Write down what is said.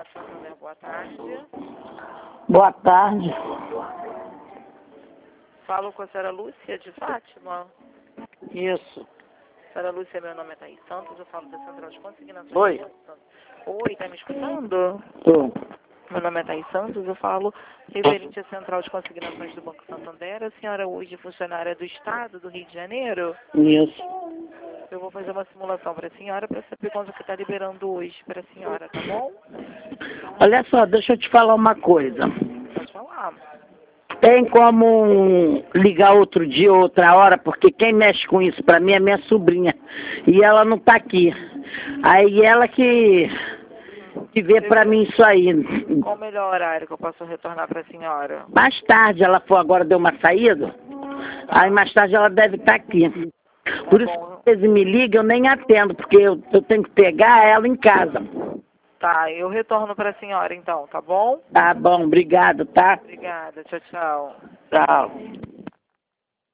Santander, boa tarde. Boa tarde. Falo com a senhora Lúcia de Fátima. Isso. Senhora Lúcia, meu nome é Thaís Santos, eu falo da Central de Consignações. Oi. do Banco Santander. Oi, tá me escutando? Tô. Meu nome é Thaís Santos, eu falo referente à Central de Consignações do Banco Santander. A senhora hoje é funcionária do Estado do Rio de Janeiro? Isso. Eu vou fazer uma simulação para a senhora para saber quanto que está liberando hoje para a senhora, tá bom? Olha só, deixa eu te falar uma coisa. Pode falar. Tem como ligar outro dia, outra hora, porque quem mexe com isso pra mim é minha sobrinha. E ela não tá aqui. Aí ela que vê pra mim isso aí. Qual o melhor horário que eu posso retornar para a senhora? Mais tarde, ela foi agora, deu uma saída. Aí mais tarde ela deve estar aqui. Por isso que eles me ligam, eu nem atendo, porque eu tenho que pegar ela em casa. Tá, eu retorno para a senhora então, tá bom? Tá bom, obrigado, tá? Obrigada, tchau, tchau. Tchau.